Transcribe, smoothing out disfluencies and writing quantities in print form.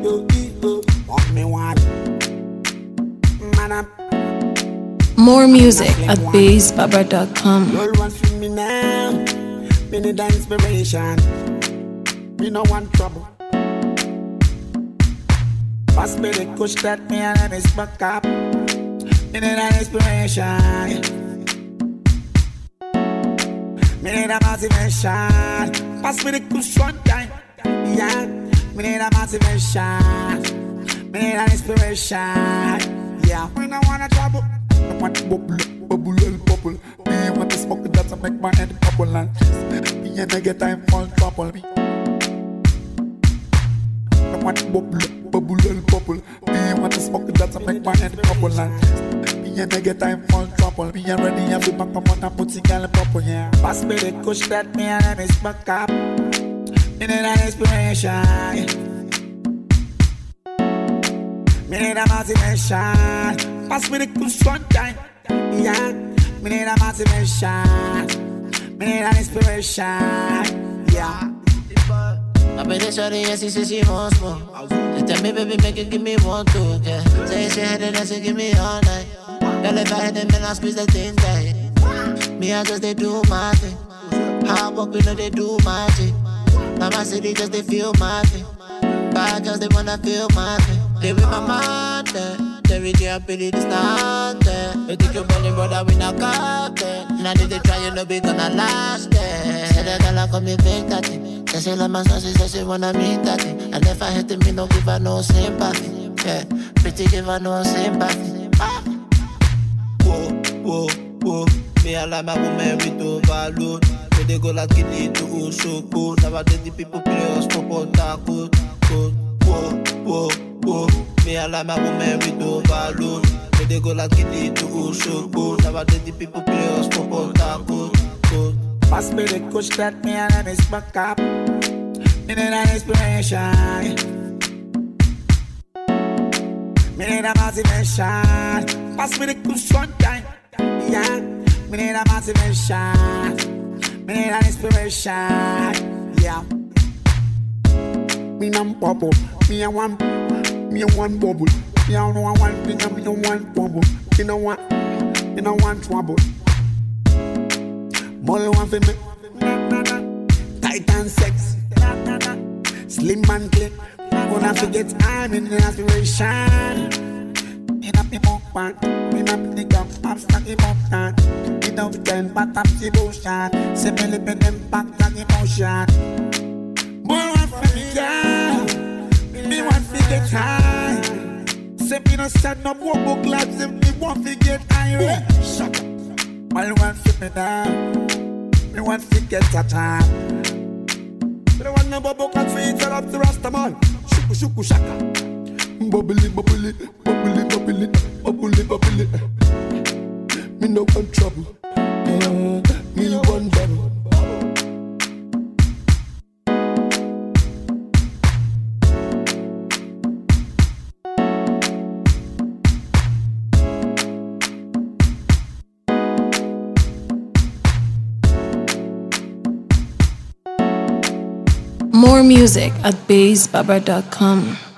What me want? Man, More music at BassBaba.com. roll one for me now. Me need the inspiration. Me no want trouble. Pass me the kush that me and them is back up. Me need an inspiration. Me need a motivation. Pass me the kush one time. Yeah. Me need a motivation. Me need an inspiration. Yeah. Me no wanna trouble. I want to bubble, bubble, and bubble. Me want to smoke that to make my head bubble. And me and I get time for trouble. Me. I want to bubble, bubble, and bubble. Me want to smoke that to make my head bubble. And me and I get time for trouble. Me and ready have the back of my putting girl bubble. Yeah. Pass me the kush that me and them is back up. Me need an inspiration. Me need a motivation. Pass me the kush one time. Yeah. Me need a motivation. Me need an inspiration. Yeah. I bet it's shorty and she says she wants more. Just tell me, baby, make it give me one, two, yeah. Say she had it and she give me all night. Girl, if I hit them, then I squeeze the thing tight. Me, I just they do my thing. Hard work, we know they do my thing. Mama city just they feel my thing. Bad girls, they wanna feel my thing. They with my mind, every day I pity this not there. You think you're money, brother, we not got there. Now they try, you know we gonna last there. Say that girl, I come me fake that thing. Say she love my son, she says she wanna meet that thing. And if I hit him, me no give her no sympathy. Yeah, pretty give her no sympathy. Ah. Whoa, whoa, whoa. Me I like my woman with overload. So they go like it to Oshogo. Nowadays the people play us for Potako. Whoa, whoa, whoa. Me I like my woman with overload. So they go like it to Oshogo. Nowadays the people play us for Potako. Pass me the kush that me and them is back up. Me need an inspiration. Me need a motivation. Pass me the kush one time. Yeah. Me need a motivation. Me need an inspiration. Yeah. Me no bubble. Me a one bubble. Me a no one thing. Me no one bubble. Me no one trouble. More one for me. Titan sex. Slim and clean. Gonna forget I'm in the aspiration. In a people pan. In a nigga. I'm stuck in my pan. In a weekend, but I'm devotion. Say me live in impact and emotion. More one for me, yeah. Me want to get high. Say me no stand up, walk book labs. If me want to get high. Shut up. All one for me down. Me want to get a time. Me don't want no bubble cat feet. Tell up the Rasta man. Shuku shuku shaka. Bubbly, bubbly, bubbly, bubbly, bubbly, bubbly. Me no want trouble. Me want trouble. More music at BassBaba.com.